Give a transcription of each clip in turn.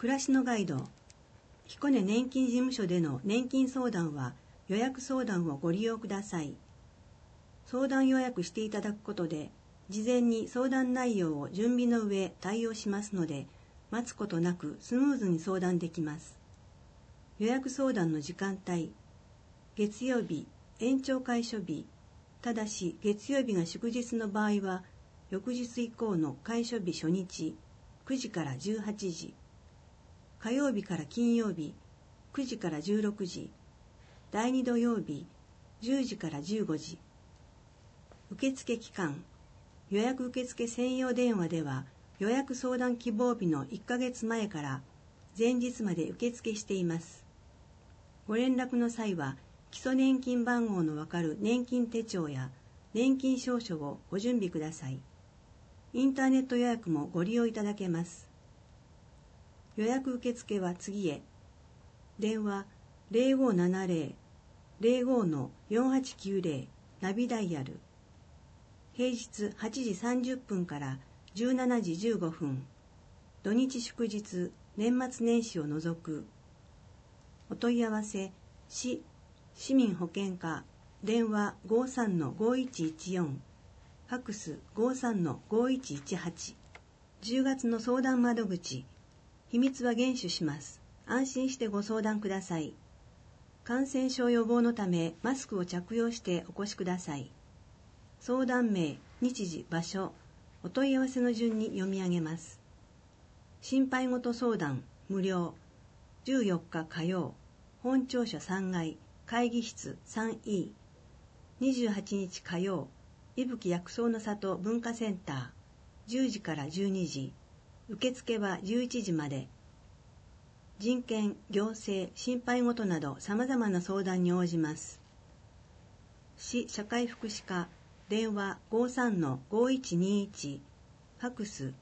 暮らしのガイド。彦根年金事務所での年金相談は予約相談をご利用ください。相談予約していただくことで、事前に相談内容を準備の上対応しますので、待つことなくスムーズに相談できます。予約相談の時間帯。月曜日、延長開所日。ただし月曜日が祝日の場合は、翌日以降の開所日初日、9時から18時。火曜日から金曜日、9時から16時。第2土曜日、10時から15時。受付期間。予約受付専用電話では、予約相談希望日の1ヶ月前から前日まで受付しています。ご連絡の際は、基礎年金番号のわかる年金手帳や年金証書をご準備ください。インターネット予約もご利用いただけます。予約受付は次へ。電話0570-05-4890ナビダイヤル。平日8時30分から17時15分。土日祝日、年末年始を除く。お問い合わせ、市民保険課、電話 53-5114、ファックス 53-5118。10月の相談窓口。秘密は厳守します。安心してご相談ください。感染症予防のためマスクを着用してお越しください。相談名、日時、場所、お問い合わせの順に読み上げます。心配事相談、無料。14日火曜、本庁舎3階、会議室 3E。28日火曜、伊吹薬草の里文化センター、10時から12時。受付は11時まで。人権、行政、心配事など様々な相談に応じます。市社会福祉課、電話 53-5121、ファックス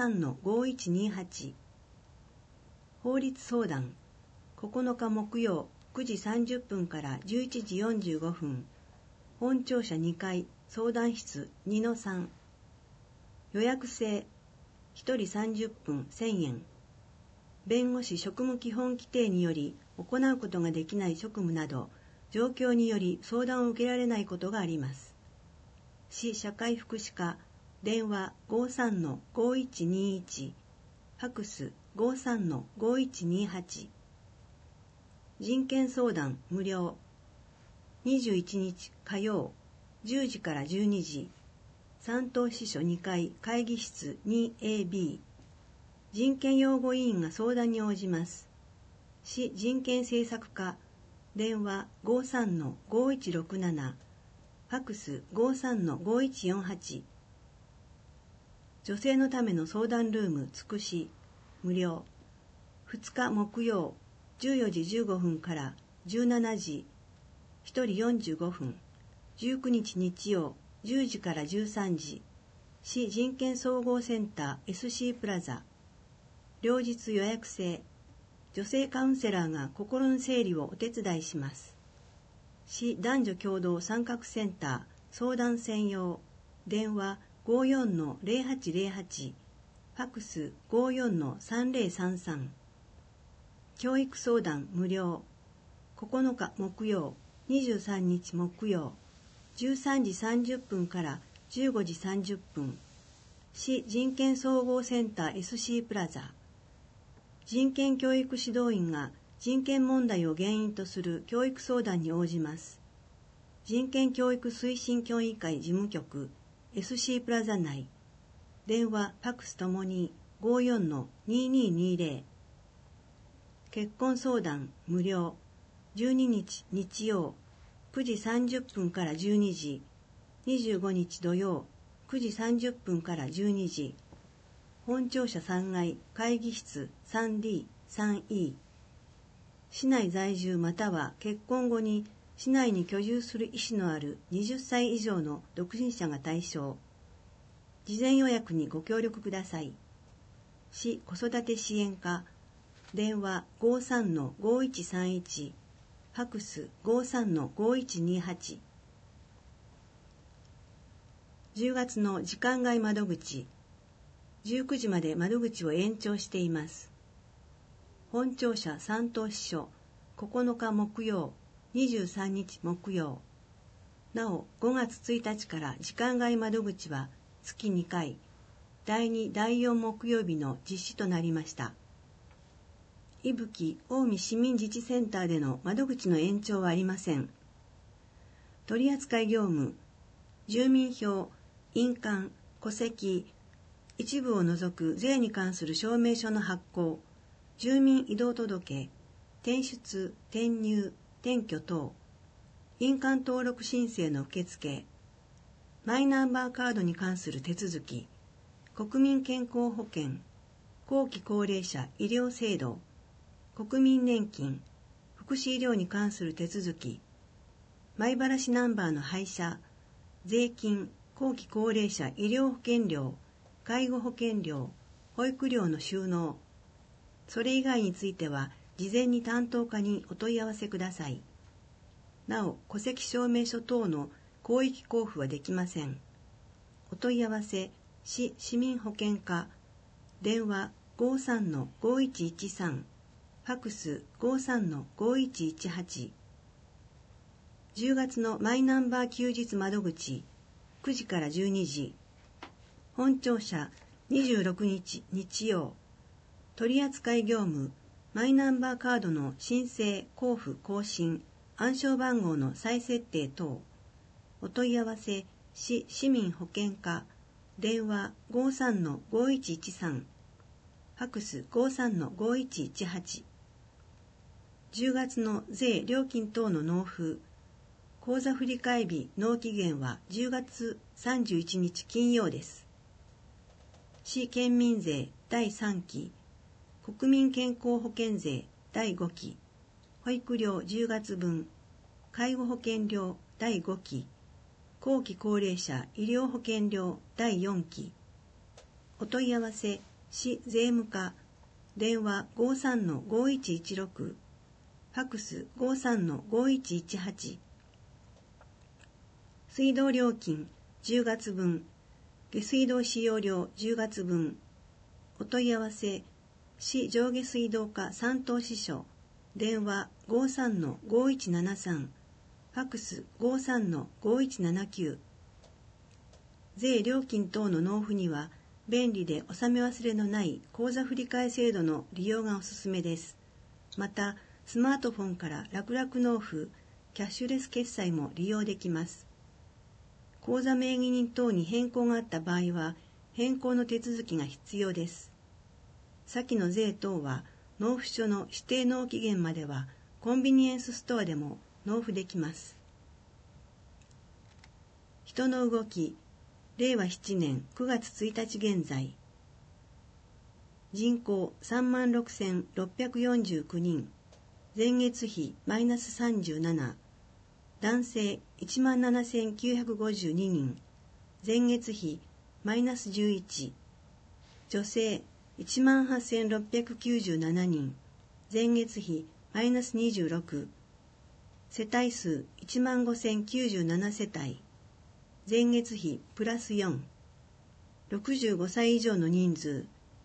53-5128。法律相談、9日木曜9時30分から11時45分、本庁舎2階、相談室 2-3。予約制、1人30分1000円。弁護士職務基本規定により行うことができない職務など、状況により相談を受けられないことがあります。市社会福祉課、電話 53-5121、ファックス 53-5128。人権相談無料。21日火曜、10時から12時。三島支所2階会議室 2AB。人権擁護委員が相談に応じます。市人権政策課、電話 53-5167、ファックス 53-5148。女性のための相談ルームつくし、無料。2日木曜、14時15分から17時、1人45分。19日日曜、10時から13時、市人権総合センター SC プラザ。両日予約制。女性カウンセラーが心の整理をお手伝いします。市男女共同参画センター相談専用。電話 54-0808、ファックス 54-3033。教育相談無料。9日木曜、23日木曜、13時30分から15時30分。市人権総合センター SC プラザ。人権教育指導員が人権問題を原因とする教育相談に応じます。人権教育推進協議会事務局 SC プラザ内。電話、ファックスともに 54-2220。結婚相談無料。12日日曜、9時30分から12時。25日土曜、9時30分から12時。本庁舎3階会議室 3D、3E。市内在住または結婚後に市内に居住する意思のある20歳以上の独身者が対象。事前予約にご協力ください。市子育て支援課、電話 53-5131、ファックス 53-5128。10月の時間外窓口。19時まで窓口を延長しています。 本庁舎三等支所9日木曜、23日木曜。なお、5月1日から時間外窓口は月2回、第2、第4木曜日の実施となりました。伊吹近江市民自治センターでの窓口の延長はありません。取扱業務、住民票、印鑑、戸籍、一部を除く税に関する証明書の発行、住民移動届、転出、転入、転居等、印鑑登録申請の受付、マイナンバーカードに関する手続き、国民健康保険、後期高齢者医療制度、国民年金、福祉医療に関する手続き、米原市ナンバーの廃車、税金、後期高齢者医療保険料、介護保険料、保育料の収納、それ以外については事前に担当課にお問い合わせください。なお、戸籍証明書等の広域交付はできません。お問い合わせ、市市民保険課、電話 53-5113、ファクス 53-5118。10月のマイナンバー休日窓口、9時から12時。本庁舎26日日曜。取扱業務、マイナンバーカードの申請、交付、更新、暗証番号の再設定等。お問い合わせ、市市民保険課、電話 53-5113、ファクス 53-5118。10月の税料金等の納付、口座振替日納期限は10月31日金曜です。市県民税第3期、国民健康保険税第5期、保育料10月分、介護保険料第5期、後期高齢者医療保険料第4期。お問い合わせ、市税務課、電話 53-5116、ファクス 53-5118。水道料金10月分、下水道使用料10月分。お問い合わせ、市上下水道課三等支所、電話 53-5173、ファクス 53-5179。税料金等の納付には、便利で納め忘れのない口座振替制度の利用がおすすめです。また、スマートフォンから楽々納付、キャッシュレス決済も利用できます。口座名義人等に変更があった場合は、変更の手続きが必要です。先の税等は、納付書の指定納期限までは、コンビニエンスストアでも納付できます。人の動き、令和7年9月1日現在。人口36,649人。前月比マイナス37。男性17,952人。前月比マイナス11。女性18,697人。前月比マイナス26。世帯数15,097世帯。前月比プラス4。65歳以上の人数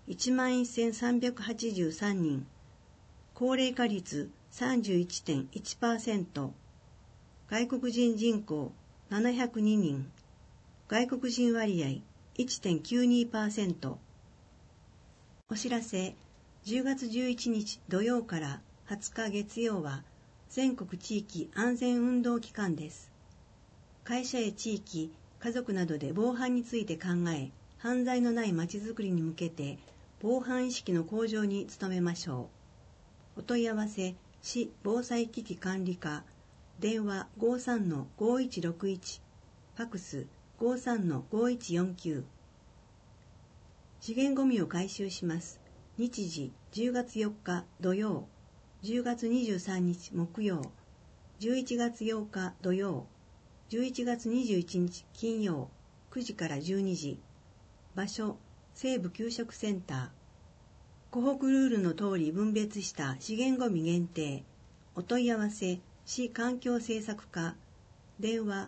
11,383人。高齢化率 31.1%。外国人人口702人。外国人割合 1.92%。お知らせ、10月11日土曜から20日月曜は全国地域安全運動期間です。会社や地域、家族などで防犯について考え、犯罪のないまちづくりに向けて防犯意識の向上に努めましょう。お問い合わせ、市防災危機管理課、電話 53-5161、ファクス 53-5149。資源ごみを回収します。日時10月4日土曜、10月23日木曜、11月8日土曜、11月21日金曜、9時から12時。場所、西部給食センター。湖北ルールの通り分別した資源ごみ限定。お問い合わせ、市環境政策課。電話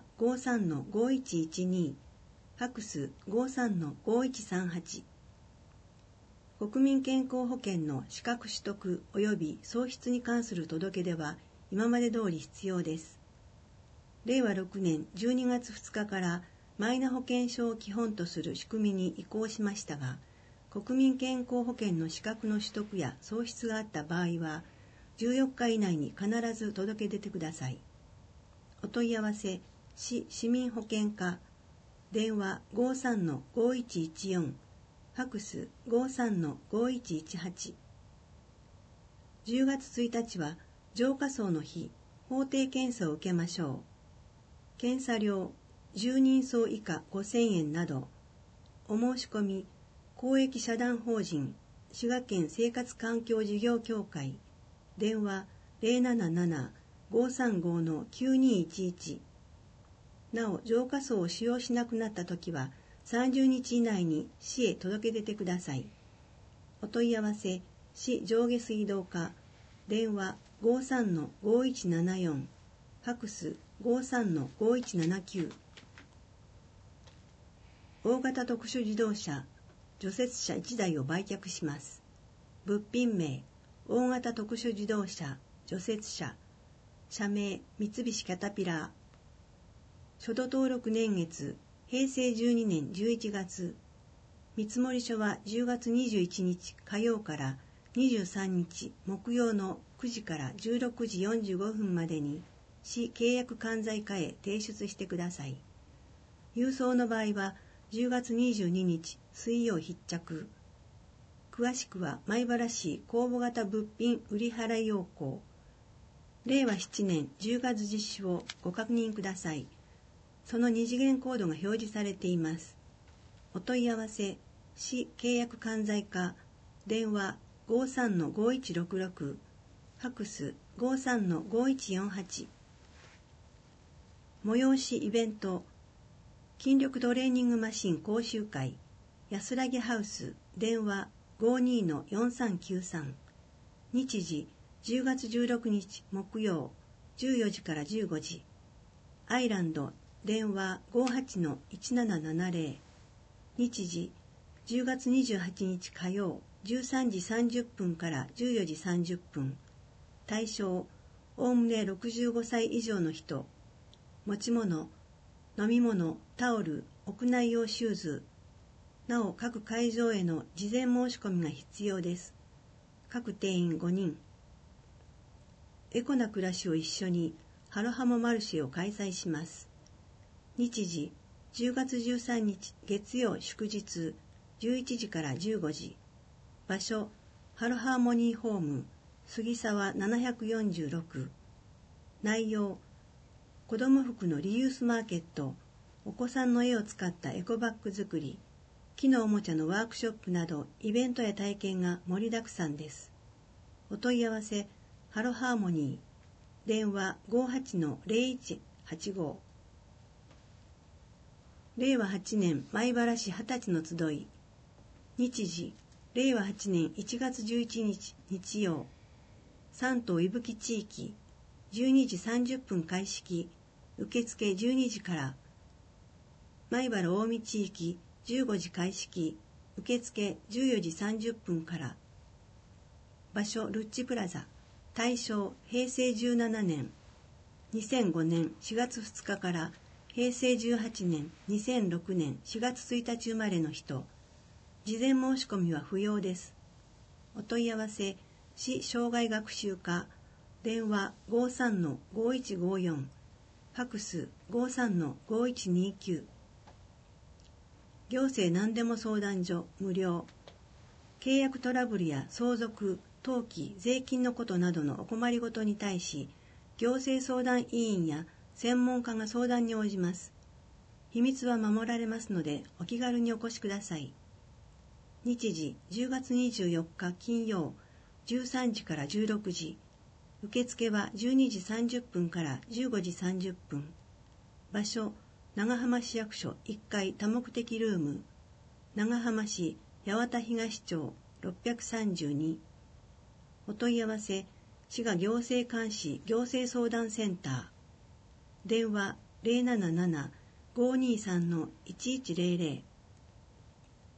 53-5112。ファクス 53-5138。 国民健康保険の資格取得及び喪失に関する届け出は今まで通り必要です。令和6年12月2日からマイナ保険証を基本とする仕組みに移行しましたが、国民健康保険の資格の取得や喪失があった場合は、14日以内に必ず届け出てください。お問い合わせ、市市民保険課、電話 53-5114、ファクス 53-5118。10月1日は浄化槽の日、法定検査を受けましょう。検査料10人層以下5000円など。お申し込み、公益社団法人滋賀県生活環境事業協会、電話 077-535-9211。なお、浄化槽を使用しなくなったときは30日以内に市へ届け出てください。お問い合わせ、市上下水道課、電話 53-5174、ファクス 53-5179。大型特殊自動車、除雪車1台を売却します。物品名、大型特殊自動車、除雪車。社名、三菱キャタピラー。初土登録年月、平成12年11月。見積書は10月21日火曜から23日木曜の9時から16時45分までに市契約管財課へ提出してください。郵送の場合は10月22日水曜必着。詳しくは米原市公募型物品売払要項。令和7年10月実施をご確認ください。その二次元コードが表示されています。お問い合わせ、市契約管財課、電話 53-5166、ファクス 53-5148。催しイベント、筋力トレーニングマシン講習会、安らぎハウス、電話 52-4393。日時、10月16日木曜、14時から15時。アイランド、電話 58-1770。日時、10月28日火曜、13時30分から14時30分。対象、おおむね65歳以上の人。持ち物、飲み物、タオル、屋内用シューズ。なお、各会場への事前申し込みが必要です。各定員5人。エコな暮らしを一緒に、ハロハモマルシェを開催します。日時、10月13日月曜祝日、11時から15時。場所、ハロハーモニーホーム、杉沢746。内容、子ども服のリユースマーケット、お子さんの絵を使ったエコバッグ作り、木のおもちゃのワークショップなどイベントや体験が盛りだくさんです。お問い合わせ、ハロハーモニー、電話 58-0185。令和8年米原市20歳の集い。日時、令和8年1月11日日曜。山東伊吹地域、12時30分開式、受付12時から。米原近江地域、15時開式、受付14時30分から。場所、ルッチプラザ。対象、平成17年。2005年4月2日から平成18年、2006年4月1日生まれの人。事前申し込みは不要です。お問い合わせ、市障害学習課、電話 53-5154、ファクス 53-5129。行政何でも相談所無料。契約トラブルや相続、登記、税金のことなどのお困りごとに対し、行政相談委員や専門家が相談に応じます。秘密は守られますのでお気軽にお越しください。日時10月24日金曜13時から16時。受付は12時30分から15時30分。場所、長浜市役所1階多目的ルーム。長浜市八幡東町632。お問い合わせ、滋賀行政監視行政相談センター。電話 077-523-1100。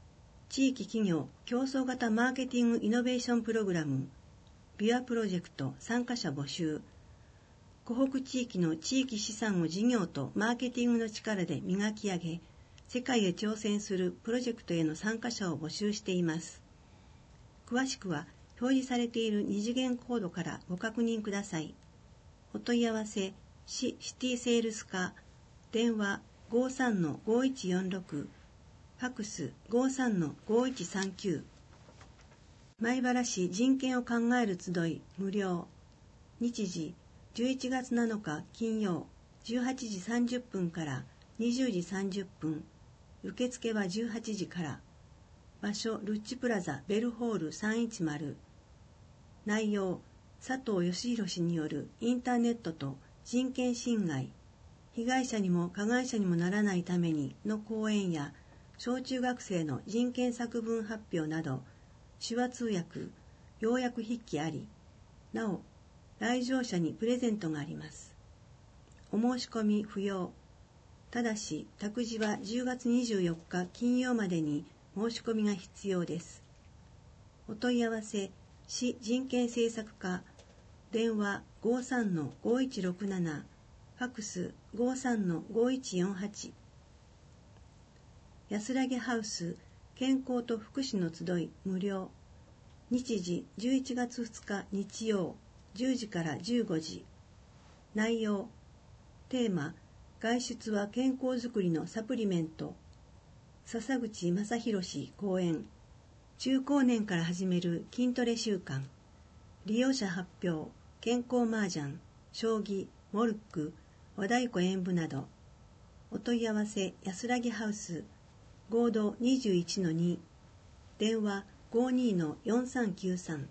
地域企業競争型マーケティングイノベーションプログラムビュアプロジェクト参加者募集。湖北地域の地域資産を事業とマーケティングの力で磨き上げ、世界へ挑戦するプロジェクトへの参加者を募集しています。詳しくは表示されている2次元コードからご確認ください。お問い合わせ、市シティセールス課、電話 53-5146、ファクス 53-5139。米原市人権を考える集い無料。日時11月7日金曜18時30分から20時30分。受付は18時から。場所ルッチプラザベルホール310。内容佐藤義弘氏によるインターネットと人権侵害、被害者にも加害者にもならないためにの講演や小中学生の人権作文発表など手話通訳、要約筆記あり、なお来場者にプレゼントがあります。お申し込み不要。ただし託児は10月24日金曜までに申し込みが必要です。お問い合わせ市人権政策課、電話 53-5167、ファクス 53-5148。安らぎハウス健康と福祉の集い無料。日時11月2日日曜10時から15時。内容テーマ外出は健康づくりのサプリメント。笹口正弘氏講演。中高年から始める筋トレ習慣。利用者発表、健康麻雀、将棋、モルック、和太鼓演舞など。お問い合わせ安らぎハウス合同 21-2、電話 52-4393。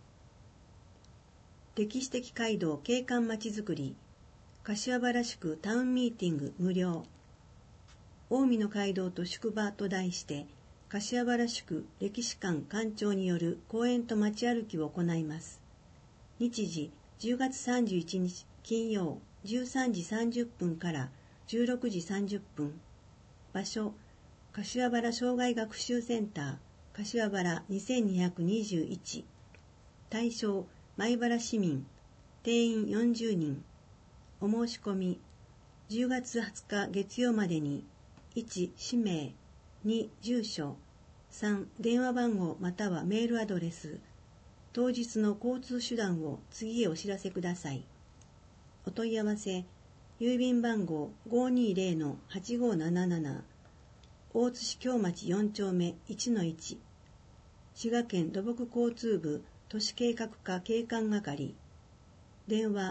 歴史的街道景観まちづくり柏原宿タウンミーティング無料。近江の街道と宿場と題して柏原宿歴史館館長による講演と街歩きを行います。日時10月31日金曜13時30分から16時30分。場所柏原障害学習センター柏原2221。対象米原市民。定員40人。お申し込み10月20日月曜までに1、氏名、2、住所、3、電話番号またはメールアドレス、当日の交通手段を次へお知らせください。お問い合わせ、郵便番号 520-8577、大津市京町4丁目 1-1、滋賀県土木交通部都市計画課景観係、電話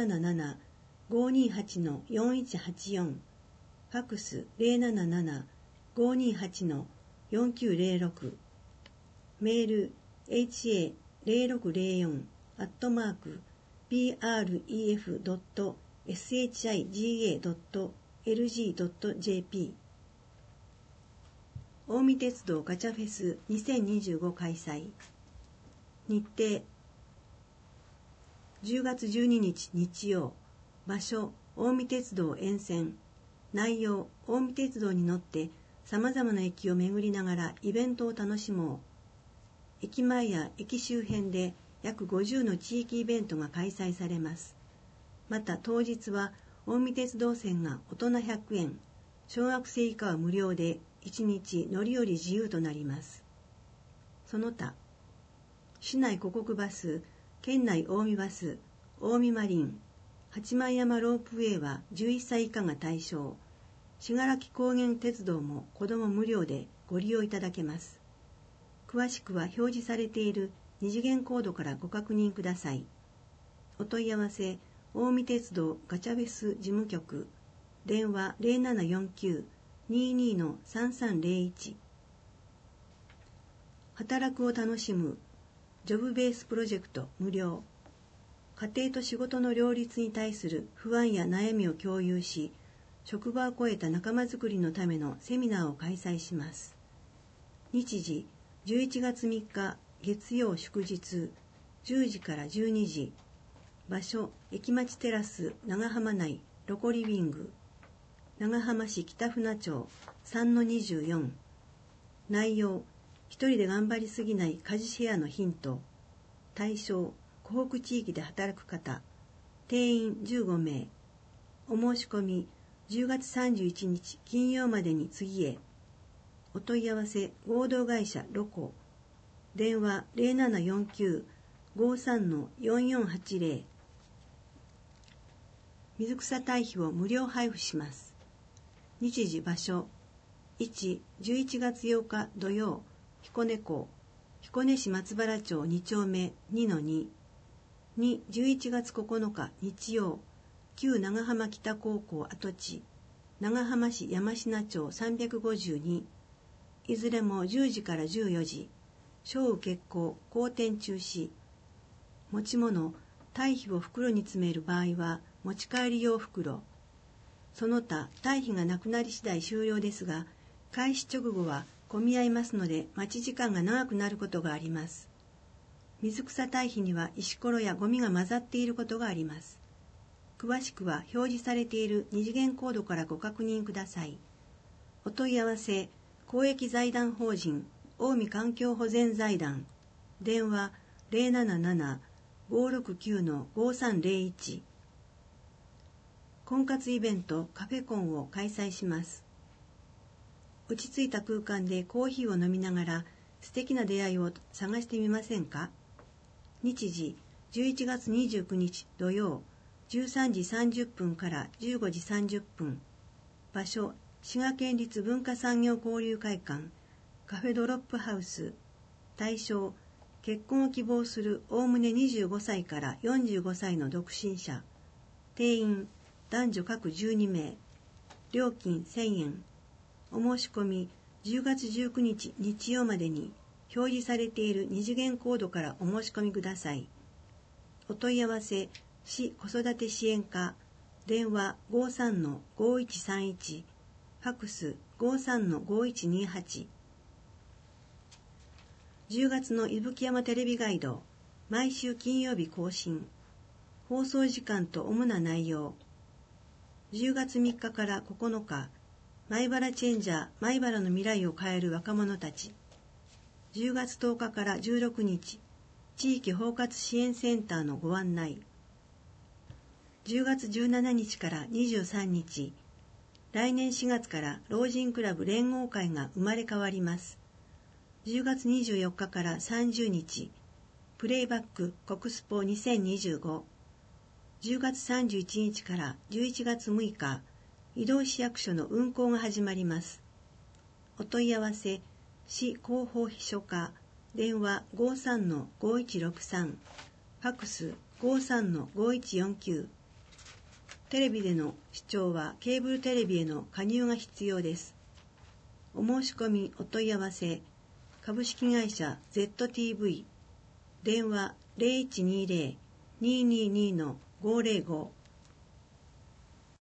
077-528-4184、ファクス 077-528-4906、メール ha0604@bref.shiga.lg.jp。 近江鉄道ガチャフェス2025開催。日程10月12日日曜。場所近江鉄道沿線。内容近江鉄道に乗ってさまざまな駅を巡りながらイベントを楽しもう。駅前や駅周辺で約50の地域イベントが開催されます。また当日は近江鉄道線が大人100円、小学生以下は無料で1日乗り降り自由となります。その他市内湖北バス、県内近江バス、近江マリン、八幡山ロープウェイは11歳以下が対象。信楽高原鉄道も子ども無料でご利用いただけます。詳しくは表示されている2次元コードからご確認ください。お問い合わせ近江鉄道ガチャベス事務局、電話 0749-22-3301。働くを楽しむジョブベースプロジェクト無料。家庭と仕事の両立に対する不安や悩みを共有し、職場を超えた仲間づくりのためのセミナーを開催します。日時11月3日月曜祝日10時から12時。場所駅町テラス長浜内ロコリビング、長浜市北船町 3-24。内容一人で頑張りすぎない家事シェアのヒント。対象、湖北地域で働く方。定員15名。お申し込み、10月31日金曜までに次へ。お問い合わせ、合同会社ロコ。電話0749-53-4480。水草堆肥を無料配布します。日時場所、1、11月8日土曜、彦根港、彦根市松原町2丁目 2-2、2、11月9日日曜、旧長浜北高校跡地、長浜市山科町352、いずれも10時から14時、小雨決行、後転中止。持ち物、堆肥を袋に詰める場合は、持ち帰り用袋。その他、堆肥がなくなり次第終了ですが、開始直後は混み合いますので、待ち時間が長くなることがあります。水草堆肥には石ころやゴミが混ざっていることがあります。詳しくは表示されている二次元コードからご確認ください。お問い合わせ、公益財団法人近江環境保全財団、電話077-569-5301。婚活イベントカフェコンを開催します。落ち着いた空間でコーヒーを飲みながら素敵な出会いを探してみませんか？日時11月29日土曜13時30分から15時30分。場所、滋賀県立文化産業交流会館カフェドロップハウス。対象、結婚を希望するおおむね25歳から45歳の独身者。定員、男女各12名。料金1000円。お申し込み、10月19日日曜までに表示されている二次元コードからお申し込みください。お問い合わせ、市子育て支援課、電話 53-5131、ファックス 53-5128。10月の伊吹山テレビガイド、毎週金曜日更新。放送時間と主な内容。10月3日から9日、米原チェンジャー米原の未来を変える若者たち。10月10日から16日、地域包括支援センターのご案内。10月17日から23日、来年4月から老人クラブ連合会が生まれ変わります。10月24日から30日、プレイバック国スポ2025。10月31日から11月6日、移動市役所の運行が始まります。お問い合わせ、市広報秘書課、電話 53-5163、ファックス 53-5149。テレビでの視聴はケーブルテレビへの加入が必要です。お申し込みお問い合わせ、株式会社 ZTV、電話 0120-222-505